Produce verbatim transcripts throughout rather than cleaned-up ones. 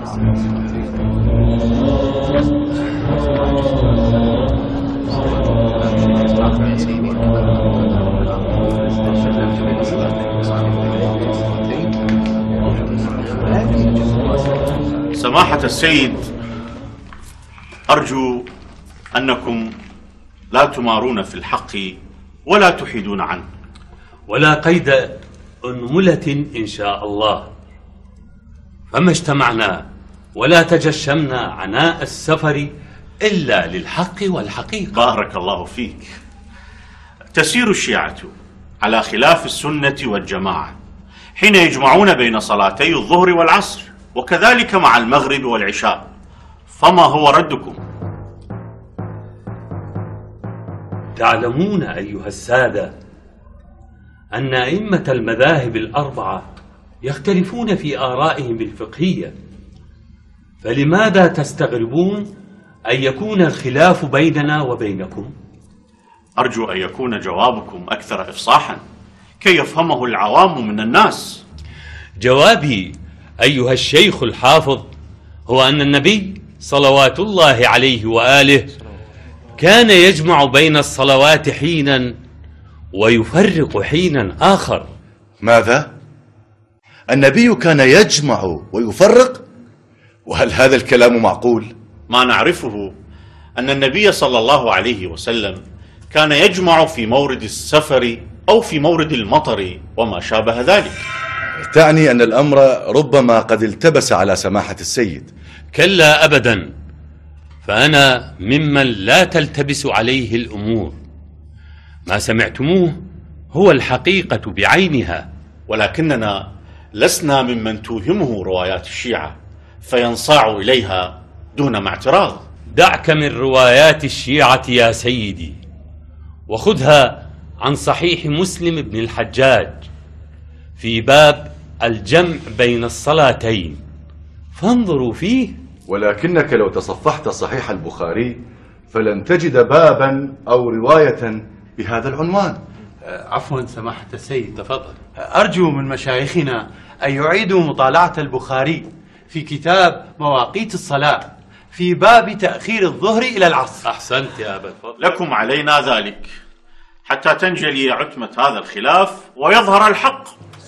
سماحة السيد، أرجو أنكم لا تمارون في الحق ولا تحيدون عنه. ولا قيد أنملة إن شاء الله، فما اجتمعنا ولا تجشمنا عناء السفر إلا للحق والحقيقة. بارك الله فيك. تسير الشيعة على خلاف السنة والجماعة حين يجمعون بين صلاتي الظهر والعصر، وكذلك مع المغرب والعشاء، فما هو ردكم؟ تعلمون أيها السادة أن أئمة المذاهب الأربعة يختلفون في آرائهم الفقهية، فلماذا تستغربون أن يكون الخلاف بيننا وبينكم؟ أرجو أن يكون جوابكم أكثر إفصاحا كي يفهمه العوام من الناس. جوابي أيها الشيخ الحافظ هو أن النبي صلوات الله عليه وآله كان يجمع بين الصلوات حينا ويفرق حينا آخر. ماذا؟ النبي كان يجمع ويفرق؟ وهل هذا الكلام معقول؟ ما نعرفه أن النبي صلى الله عليه وسلم كان يجمع في مورد السفر أو في مورد المطر وما شابه ذلك. تعني أن الأمر ربما قد التبس على سماحة السيد. كلا أبدا، فأنا ممن لا تلتبس عليه الأمور. ما سمعتموه هو الحقيقة بعينها، ولكننا لسنا ممن توهمه روايات الشيعة فينصاع إليها دون ما اعتراض. دعك من روايات الشيعة يا سيدي، وخذها عن صحيح مسلم بن الحجاج في باب الجمع بين الصلاتين، فانظروا فيه. ولكنك لو تصفحت صحيح البخاري فلن تجد بابا أو رواية بهذا العنوان. عفوا سماحة السيد، تفضل. أرجو من مشايخنا أن يعيدوا مطالعة البخاري في كتاب مواقيت الصلاة في باب تأخير الظهر إلى العصر. أحسنت يا أبا الفضل. لكم علينا ذلك حتى تنجلي عتمة هذا الخلاف ويظهر الحق.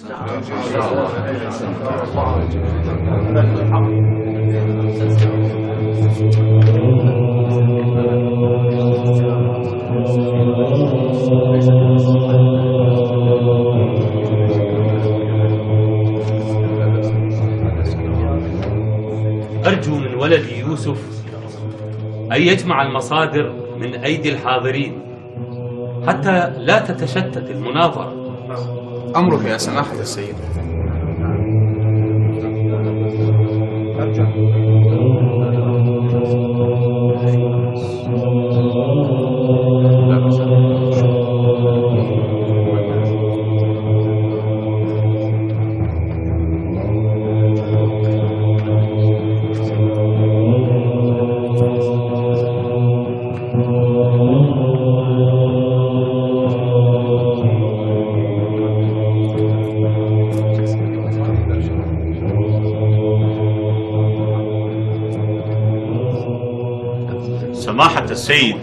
أرجو من ولد يوسف أن يجمع المصادر من أيدي الحاضرين حتى لا تتشتت المناظرة. أمرك يا سماحة السيد. سماحة السيد،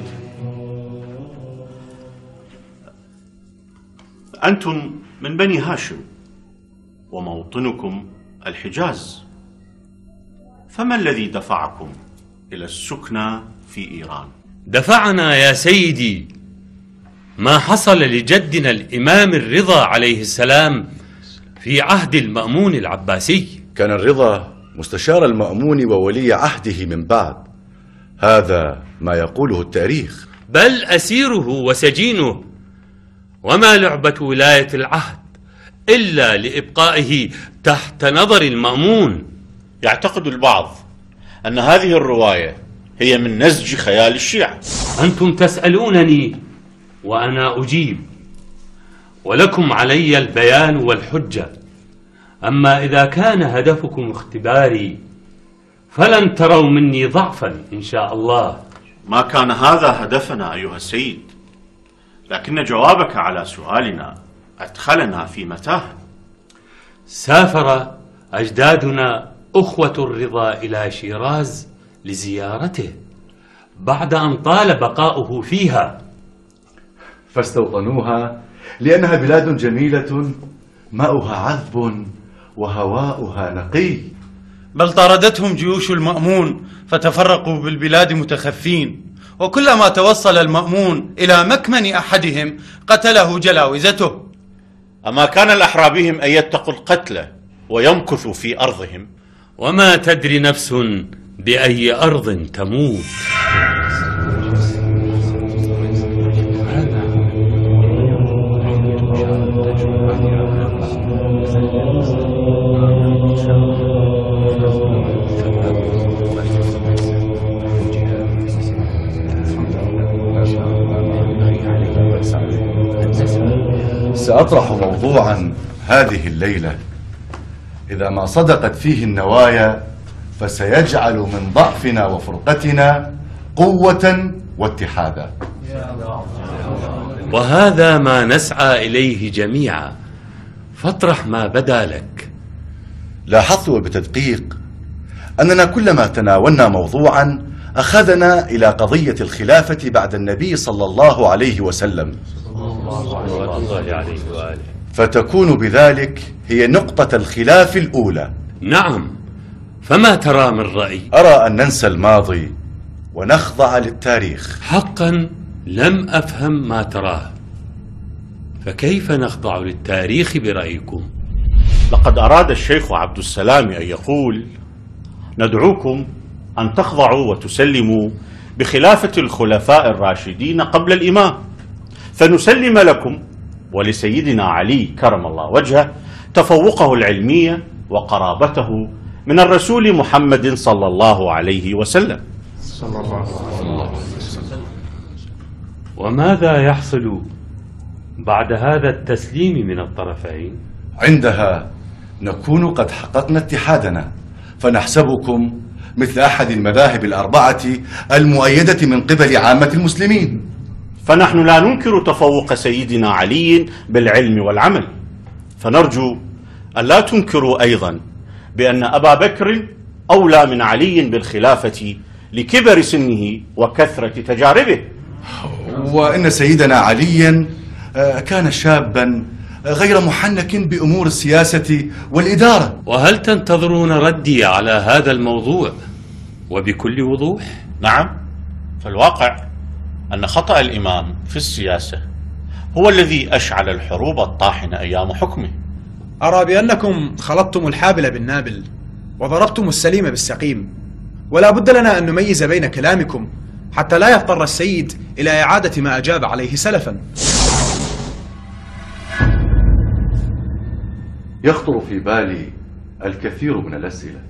أنتم من بني هاشم وموطنكم الحجاز، فما الذي دفعكم إلى السكنى في إيران؟ دفعنا يا سيدي ما حصل لجدنا الإمام الرضا عليه السلام في عهد المأمون العباسي. كان الرضا مستشار المأمون وولي عهده من بعد، هذا ما يقوله التاريخ. بل أسيره وسجينه، وما لعبة ولاية العهد إلا لإبقائه تحت نظر المأمون. يعتقد البعض أن هذه الرواية هي من نسج خيال الشيعة. أنتم تسألونني وأنا أجيب، ولكم علي البيان والحجة. أما إذا كان هدفكم اختباري فلن تروا مني ضعفا إن شاء الله. ما كان هذا هدفنا أيها السيد، لكن جوابك على سؤالنا أدخلنا في متاهة. سافر أجدادنا أخوة الرضا إلى شيراز لزيارته بعد أن طال بقاؤه فيها، فاستوطنوها لأنها بلاد جميلة ماؤها عذب وهواؤها نقي. بل طاردتهم جيوش المأمون فتفرقوا بالبلاد متخفين، وكلما توصل المأمون إلى مكمن أحدهم قتله جلاوزته. أما كان الأحرى بهم أن يتقوا القتل ويمكثوا في أرضهم؟ وما تدري نفس بأي أرض تموت. سأطرح موضوعا هذه الليلة إذا ما صدقت فيه النوايا فسيجعل من ضعفنا وفرقتنا قوة واتحادا، وهذا ما نسعى إليه جميعا، فاطرح ما بدا لك. لاحظت وبتدقيق أننا كلما تناولنا موضوعا أخذنا إلى قضية الخلافة بعد النبي صلى الله عليه وسلم، فتكون بذلك هي نقطة الخلاف الأولى. نعم، فما ترى من رأي؟ أرى أن ننسى الماضي ونخضع للتاريخ. حقا لم أفهم ما تراه، فكيف نخضع للتاريخ برأيكم؟ لقد أراد الشيخ عبد السلام أن يقول: ندعوكم أن تخضعوا وتسلموا بخلافة الخلفاء الراشدين قبل الإمام، فنسلم لكم ولسيدنا علي كرم الله وجهه تفوقه العلمية وقرابته من الرسول محمد صلى الله عليه وسلم. صلى الله عليه وسلم. وماذا يحصل بعد هذا التسليم من الطرفين؟ عندها نكون قد حققنا اتحادنا، فنحسبكم مثل أحد المذاهب الأربعة المؤيدة من قبل عامة المسلمين. فنحن لا ننكر تفوق سيدنا علي بالعلم والعمل، فنرجو أن لا تنكروا أيضا بأن أبا بكر أولى من علي بالخلافة لكبر سنه وكثرة تجاربه. وإن سيدنا علي كان شابا غير محنك بأمور السياسة والإدارة. وهل تنتظرون ردي على هذا الموضوع وبكل وضوح؟ نعم، فالواقع أن خطأ الإمام في السياسة هو الذي أشعل الحروب الطاحنة أيام حكمه. أرى بأنكم خلطتم الحابل بالنابل وضربتم السليم بالسقيم، ولا بد لنا أن نميز بين كلامكم حتى لا يضطر السيد إلى إعادة ما أجاب عليه سلفا. يخطر في بالي الكثير من الأسئلة،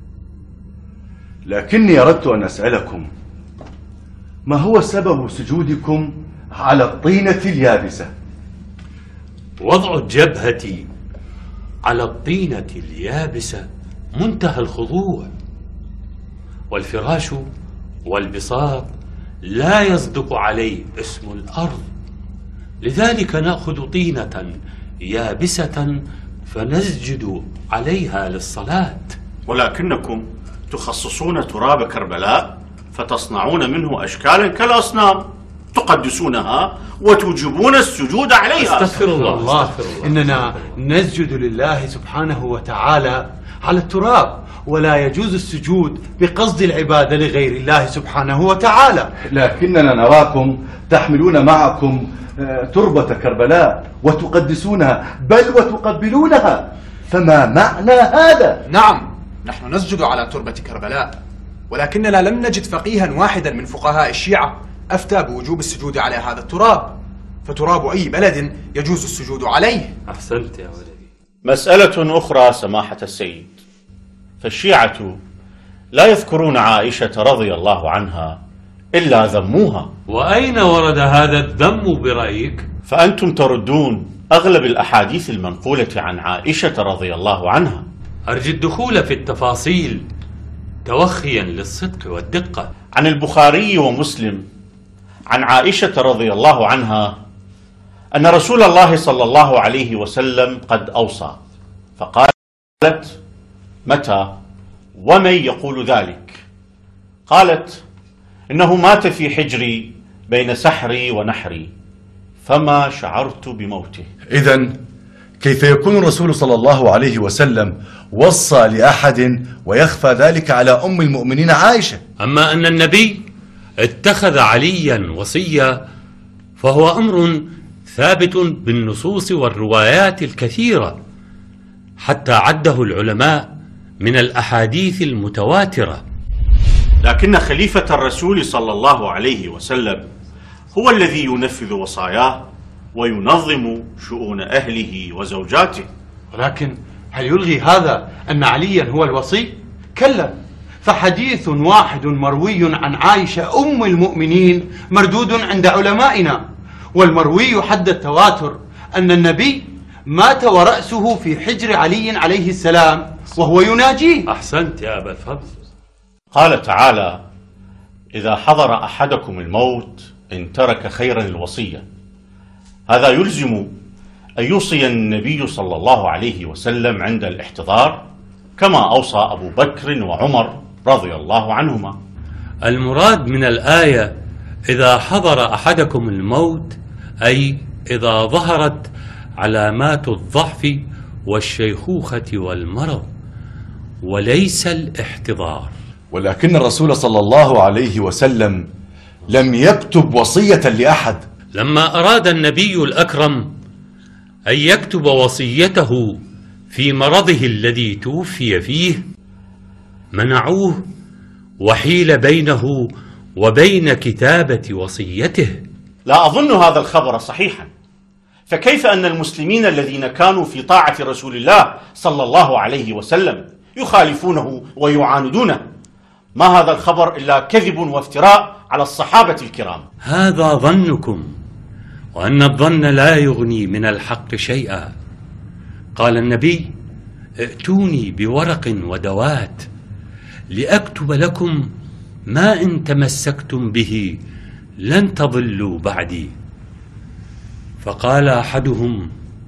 لكني أردت أن أسألكم: ما هو سبب سجودكم على الطينة اليابسة؟ وضع الجبهة على الطينة اليابسة منتهى الخضوع، والفراش والبساط لا يصدق عليه اسم الأرض، لذلك نأخذ طينة يابسة فنسجد عليها للصلاة. ولكنكم تخصصون تراب كربلاء فتصنعون منه أشكالا كالأصنام تقدسونها وتوجبون السجود عليها. استغفر الله, الله. استغفر الله. إننا نسجد لله سبحانه وتعالى على التراب، ولا يجوز السجود بقصد العبادة لغير الله سبحانه وتعالى. لكننا نراكم تحملون معكم تربة كربلاء وتقدسونها بل وتقبلونها، فما معنى هذا؟ نعم، نحن نسجد على تربة كربلاء، ولكننا لم نجد فقيها واحدا من فقهاء الشيعة أفتى بوجوب السجود على هذا التراب، فتراب أي بلد يجوز السجود عليه. أحسنت يا ولدي. مسألة أخرى سماحة السيد، فالشيعة لا يذكرون عائشة رضي الله عنها إلا ذموها. وأين ورد هذا الذم برأيك؟ فأنتم تردون أغلب الأحاديث المنقولة عن عائشة رضي الله عنها. أرجو الدخول في التفاصيل توخيا للصدق والدقة. عن البخاري ومسلم عن عائشة رضي الله عنها أن رسول الله صلى الله عليه وسلم قد أوصى، فقالت: متى؟ ومن يقول ذلك؟ قالت: إنه مات في حجري بين سحري ونحري، فما شعرت بموته. إذن كيف يكون الرسول صلى الله عليه وسلم وصى لأحد ويخفى ذلك على أم المؤمنين عائشة؟ أما أن النبي اتخذ عليا وصيا فهو أمر ثابت بالنصوص والروايات الكثيرة، حتى عده العلماء من الأحاديث المتواترة. لكن خليفة الرسول صلى الله عليه وسلم هو الذي ينفذ وصاياه وينظم شؤون أهله وزوجاته. ولكن هل يلغي هذا أن عليا هو الوصي؟ كلا، فحديث واحد مروي عن عائشة أم المؤمنين مردود عند علمائنا، والمروي حد التواتر أن النبي مات ورأسه في حجر علي عليه السلام وهو يناجيه. أحسنت يا أبا الفضل. قال تعالى: إذا حضر أحدكم الموت إن ترك خيرا الوصية. هذا يلزم أن يوصي النبي صلى الله عليه وسلم عند الاحتضار كما أوصى أبو بكر وعمر رضي الله عنهما. المراد من الآية إذا حضر أحدكم الموت أي إذا ظهرت علامات الضعف والشيخوخة والمرض، وليس الاحتضار. ولكن الرسول صلى الله عليه وسلم لم يكتب وصية لأحد. لما أراد النبي الأكرم أن يكتب وصيته في مرضه الذي توفي فيه منعوه، وحيل بينه وبين كتابة وصيته. لا أظن هذا الخبر صحيحا، فكيف أن المسلمين الذين كانوا في طاعة رسول الله صلى الله عليه وسلم يخالفونه ويعاندونه؟ ما هذا الخبر إلا كذب وافتراء على الصحابة الكرام. هذا ظنكم، وأن الظن لا يغني من الحق شيئا. قال النبي: ائتوني بورق ودوات لأكتب لكم ما إن تمسكتم به لن تضلوا بعدي. فقال أحدهم: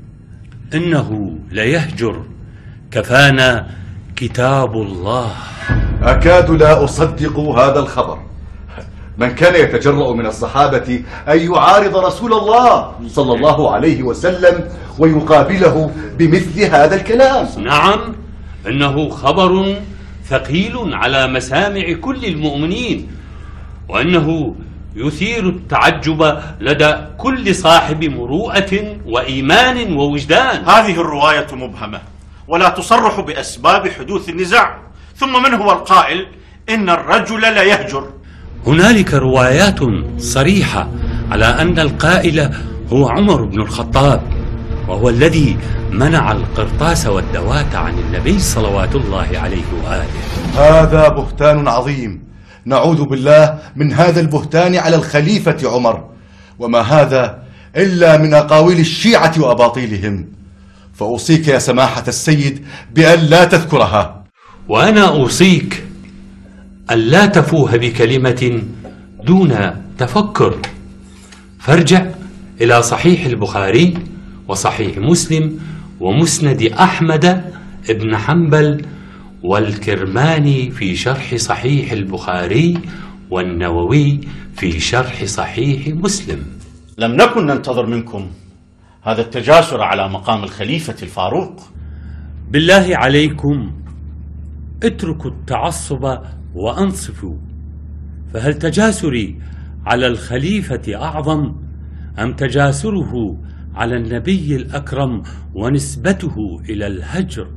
إنه ليهجر، كفانا كتاب الله. أكاد لا أصدق هذا الخبر. من كان يتجرأ من الصحابة أن يعارض رسول الله صلى الله عليه وسلم ويقابله بمثل هذا الكلام؟ نعم، إنه خبر ثقيل على مسامع كل المؤمنين، وأنه يثير التعجب لدى كل صاحب مروءة وإيمان ووجدان. هذه الرواية مبهمة ولا تصرح بأسباب حدوث النزاع. ثم من هو القائل إن الرجل لا يهجر؟ هنالك روايات صريحة على أن القائل هو عمر بن الخطاب، وهو الذي منع القرطاس والدوات عن النبي صلوات الله عليه وآله. هذا بهتان عظيم، نعوذ بالله من هذا البهتان على الخليفة عمر، وما هذا إلا من أقاويل الشيعة وأباطيلهم. فأوصيك يا سماحة السيد بأن لا تذكرها. وأنا أوصيك أن لا تفوه بكلمة دون تفكر، فارجع إلى صحيح البخاري وصحيح مسلم ومسند أحمد ابن حنبل والكرماني في شرح صحيح البخاري والنووي في شرح صحيح مسلم. لم نكن ننتظر منكم هذا التجاسر على مقام الخليفة الفاروق. بالله عليكم اتركوا التعصب وأنصفوا، فهل تجاسري على الخليفة أعظم أم تجاسره على النبي الأكرم ونسبته إلى الهجر؟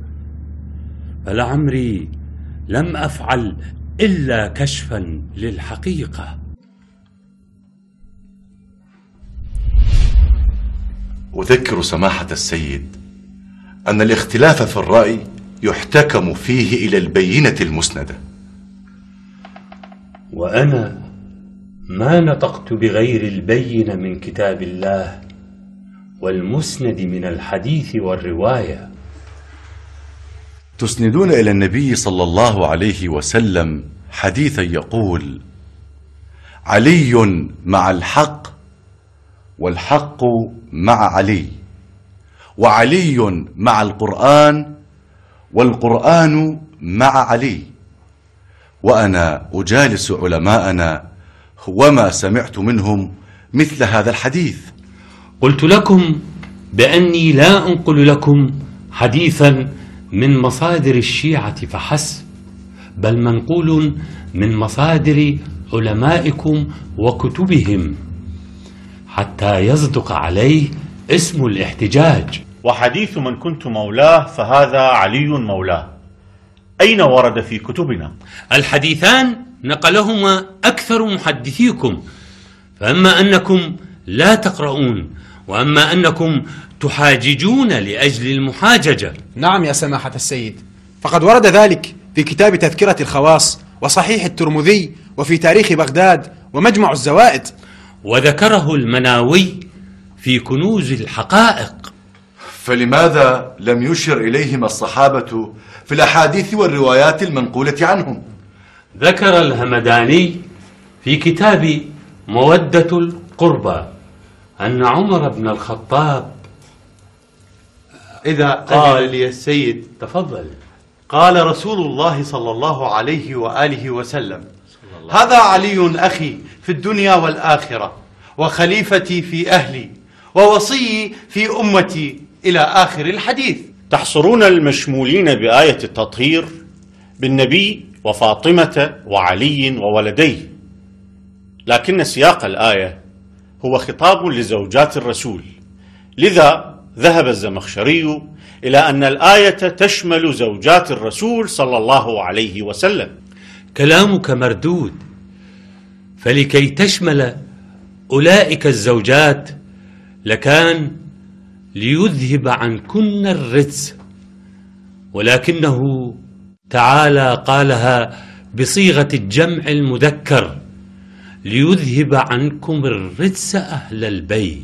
فلعمري لم أفعل إلا كشفا للحقيقة. أذكر سماحة السيد أن الاختلاف في الرأي يحتكم فيه إلى البينة المسندة. وأنا ما نطقت بغير البينة من كتاب الله والمسند من الحديث والرواية. تسندون إلى النبي صلى الله عليه وسلم حديثا يقول: علي مع الحق والحق مع علي، وعلي مع القرآن والقرآن مع علي. وأنا أجالس علماءنا وما سمعت منهم مثل هذا الحديث. قلت لكم بأني لا أنقل لكم حديثا من مصادر الشيعة فحسب، بل منقول من مصادر علمائكم وكتبهم حتى يصدق عليه اسم الاحتجاج. وحديث من كنت مولاه فهذا علي مولاه، أين ورد في كتبنا؟ الحديثان نقلهما أكثر محدثيكم، فأما أنكم لا تقرؤون وأما أنكم تحاججون لأجل المحاججة. نعم يا سماحة السيد، فقد ورد ذلك في كتاب تذكرة الخواص وصحيح الترمذي وفي تاريخ بغداد ومجمع الزوائد، وذكره المناوي في كنوز الحقائق. فلماذا لم يشر إليهما الصحابة في الأحاديث والروايات المنقولة عنهم؟ ذكر الهمداني في كتاب مودة القربى أن عمر بن الخطاب إذا قال لي السيد تفضل. قال رسول الله صلى الله عليه وآله وسلم: هذا علي أخي في الدنيا والآخرة، وخليفتي في أهلي، ووصيي في أمتي، إلى آخر الحديث. تحصرون المشمولين بآية التطهير بالنبي وفاطمة وعلي وولديه، لكن سياق الآية هو خطاب لزوجات الرسول، لذا ذهب الزمخشري إلى أن الآية تشمل زوجات الرسول صلى الله عليه وسلم. كلامك مردود، فلكي تشمل أولئك الزوجات لكان ليذهب عنكن الرجس، ولكنه تعالى قالها بصيغة الجمع المذكر: ليذهب عنكم الرجس أهل البيت،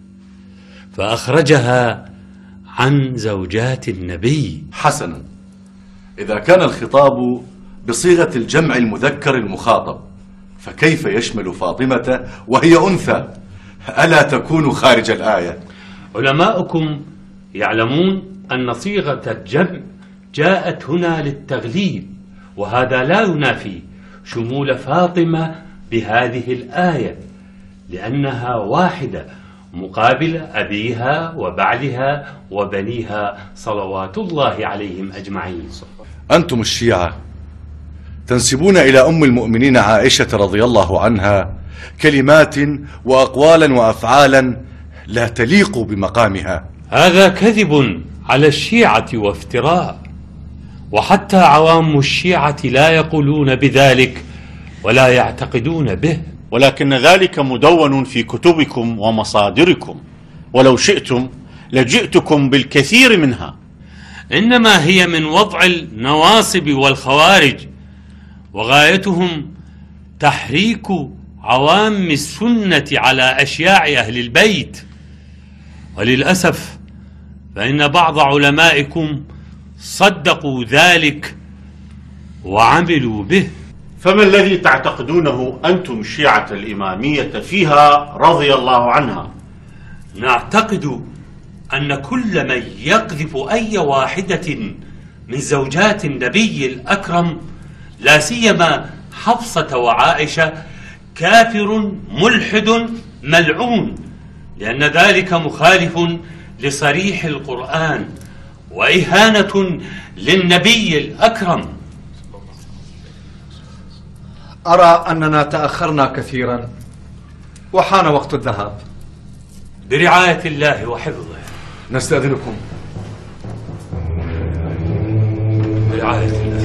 فأخرجها عن زوجات النبي. حسنا، إذا كان الخطاب بصيغة الجمع المذكر المخاطب فكيف يشمل فاطمة وهي أنثى؟ ألا تكون خارج الآية؟ علماؤكم يعلمون أن صيغة الجمع جاءت هنا للتغليب، وهذا لا ينافي شمول فاطمة بهذه الآية، لأنها واحدة مقابل أبيها وبعلها وبنيها صلوات الله عليهم أجمعين. أنتم الشيعة تنسبون إلى أم المؤمنين عائشة رضي الله عنها كلمات وأقوالا وأفعالا لا تليق بمقامها. هذا كذب على الشيعة وافتراء، وحتى عوام الشيعة لا يقولون بذلك ولا يعتقدون به، ولكن ذلك مدون في كتبكم ومصادركم، ولو شئتم لجئتكم بالكثير منها. إنما هي من وضع النواصب والخوارج، وغايتهم تحريك عوام السنة على أشياع أهل البيت. وللأسف فإن بعض علمائكم صدقوا ذلك وعملوا به. فما الذي تعتقدونه أنتم الشيعة الإمامية فيها رضي الله عنها؟ نعتقد أن كل من يقذف أي واحدة من زوجات النبي الأكرم، لا سيما حفصة وعائشة، كافر ملحد ملعون، لأن ذلك مخالف لصريح القرآن وإهانة للنبي الأكرم. أرى أننا تأخرنا كثيرا وحان وقت الذهاب. برعاية الله وحفظه. نستأذنكم. برعاية الله.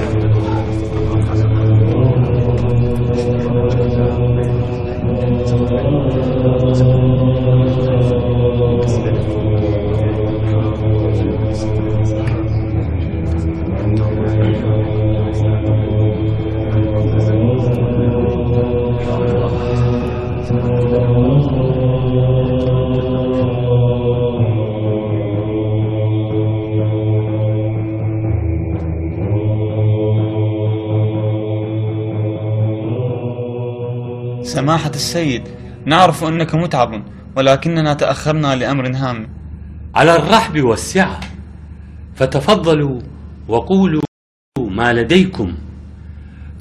سماحة السيد، نعرف أنك متعب، ولكننا تأخرنا لأمر هام. على الرحب والسعة، فتفضلوا وقولوا ما لديكم،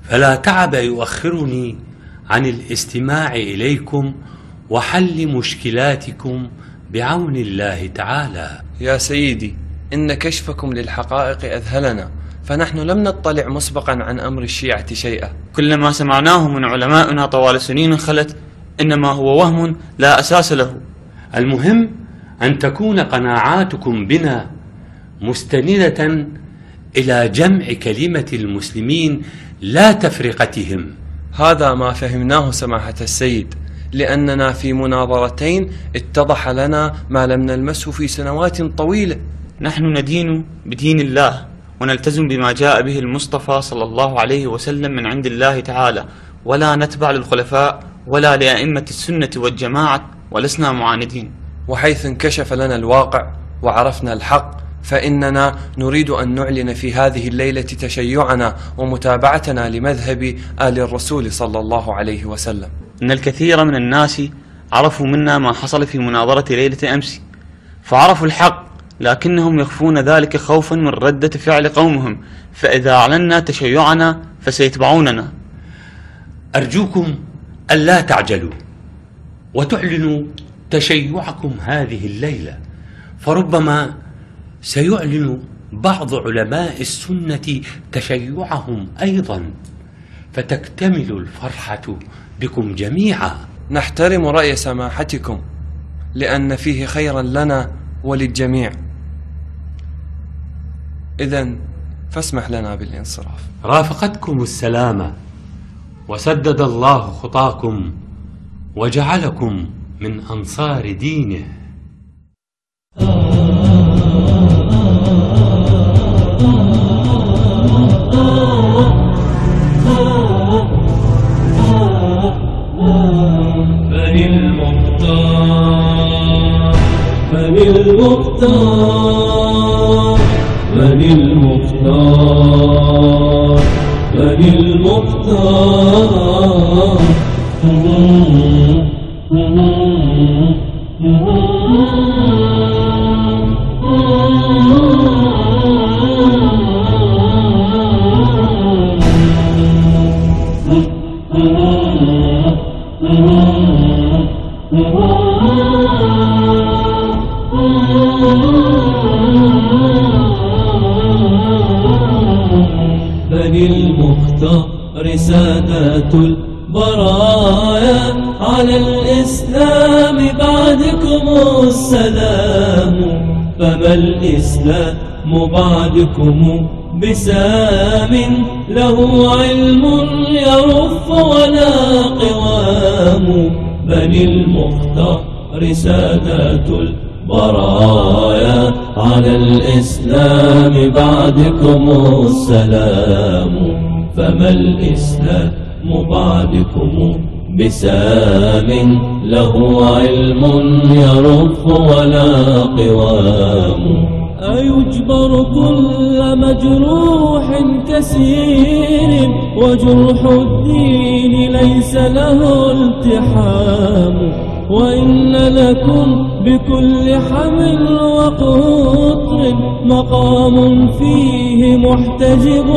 فلا تعب يؤخرني عن الاستماع إليكم وحل مشكلاتكم بعون الله تعالى. يا سيدي، إن كشفكم للحقائق أذهلنا، فنحن لم نطلع مسبقا عن أمر الشيعة شيئا. كل ما سمعناه من علمائنا طوال سنين خلت إنما هو وهم لا أساس له. المهم أن تكون قناعاتكم بنا مستندة إلى جمع كلمة المسلمين لا تفرقتهم. هذا ما فهمناه سماحة السيد، لأننا في مناظرتين اتضح لنا ما لم نلمسه في سنوات طويلة. نحن ندين بدين الله ونلتزم بما جاء به المصطفى صلى الله عليه وسلم من عند الله تعالى، ولا نتبع للخلفاء ولا لأئمة السنة والجماعة، ولسنا معاندين. وحيث انكشف لنا الواقع وعرفنا الحق، فإننا نريد أن نعلن في هذه الليلة تشيعنا ومتابعتنا لمذهب آل الرسول صلى الله عليه وسلم. إن الكثير من الناس عرفوا منا ما حصل في مناظرة ليلة أمس، فعرفوا الحق، لكنهم يخفون ذلك خوفا من ردة فعل قومهم، فإذا أعلنا تشيعنا فسيتبعوننا. أرجوكم ألا تعجلوا وتعلنوا تشيعكم هذه الليلة، فربما سيعلن بعض علماء السنة تشيعهم أيضا، فتكتمل الفرحة بكم جميعا. نحترم رأي سماحتكم لأن فيه خيرا لنا وللجميع، إذن فاسمح لنا بالانصراف. رافقتكم السلامة وسدد الله خطاكم وجعلكم من أنصار دينه. من المختار من المختار من المختار من المختار بني المختار سادات البرايا، على الإسلام بعدكم السلام، فما الإسلام بعدكم بسام، له علم يرف ولا قوام. بني المختار سادات البرايا، على الإسلام بعدكم السلام، فما الإسلام بعدكم بسام، له علم يرف ولا قوام. أيجبر كل مجروح كسير، وجرح الدين ليس له التحام، وإن لكم بكل حمل وقطر مقام فيه محتجب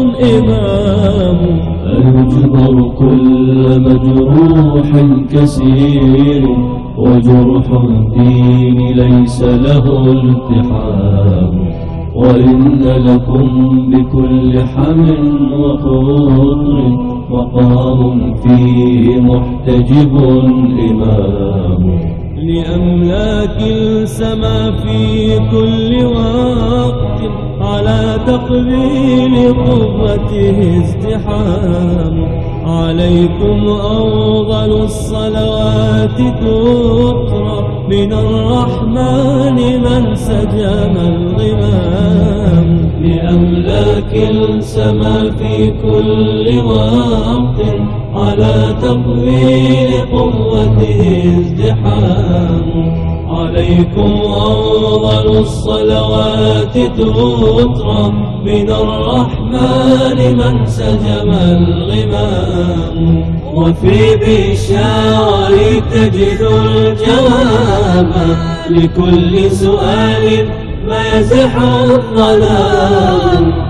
إمام. أيجبر كل مجروح كسير، وجرح الدين ليس له التحام، وإن لكم بكل حمل وقطر مقام فيه محتجب إمام. لأملاك السما في كل وقت، على تقبيل قوته ازدحام. عليكم أفضل الصلوات تترى من الرحمن من سجم الغمام. لأملاك السما في كل وقت، على تقبيل قوته ازدحام. عليكم أفضل الصلوات تترى من الرحمن من سجم الغمام. وفي بشار تجد الجواب لكل سؤال ما يزح الظلام.